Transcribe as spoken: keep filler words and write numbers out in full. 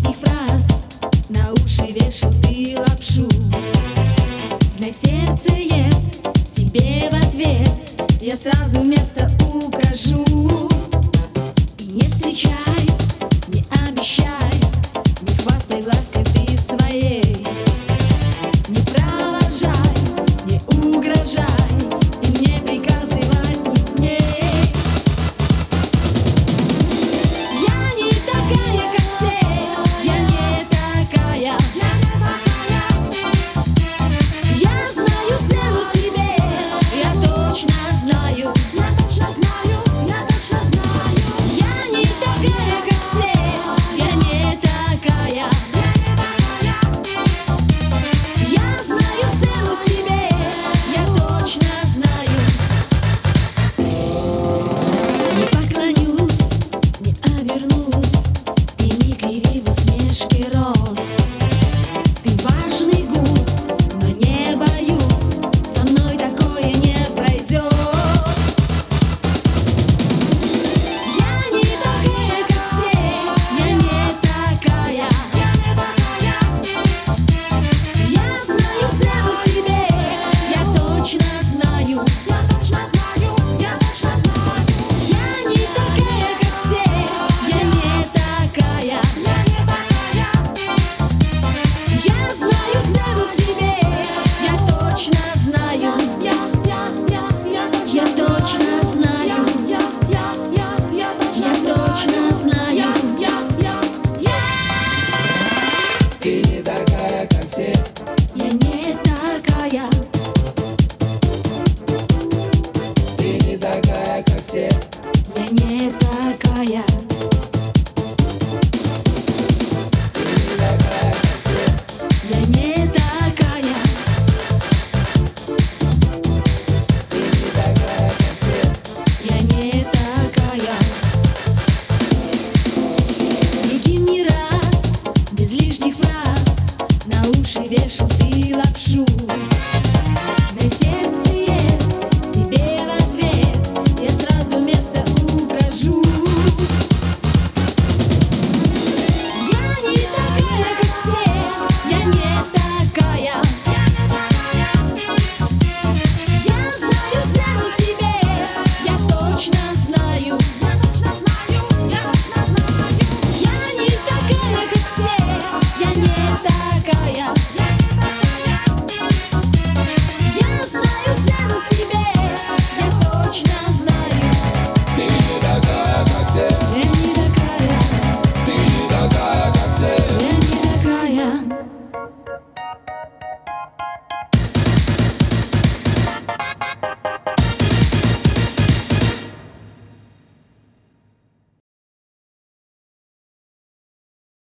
лишних фраз на уши вешал ты лапшу. Знай, сердце ед тебе в ответ, я сразу место укажу. И не встречай, не обещай, не хвастай лаской ты своей. Не провожай, не угрожай, и не приказывать не смей. Я не такая, как все, я не такая. Я знаю цену себе, я точно знаю. Я точно знаю, я точно знаю. Я не такая, как все, я не такая. Я знаю цену себе, я точно знаю. Не поклонюсь, не обернусь и не криви в усмешке рот. Ты важный гусь, но не боюсь, со мной такое не пройдет. Я не такая, как все, я не такая. Я знаю цену себе, я точно знаю. Я точно знаю, я точно знаю. Я не такая, как все, я не такая. Я знаю цену себе, я точно знаю. Я, я, я, я, я точно знаю. Я, я, я, я, я точно знаю. Я, я, я. Ты не такая, как все. Я не такая. Ты не такая, как все. Я не такая. Я не такая. Я не такая. Другим не раз, без лишних фраз на уши вешал ты лапшу.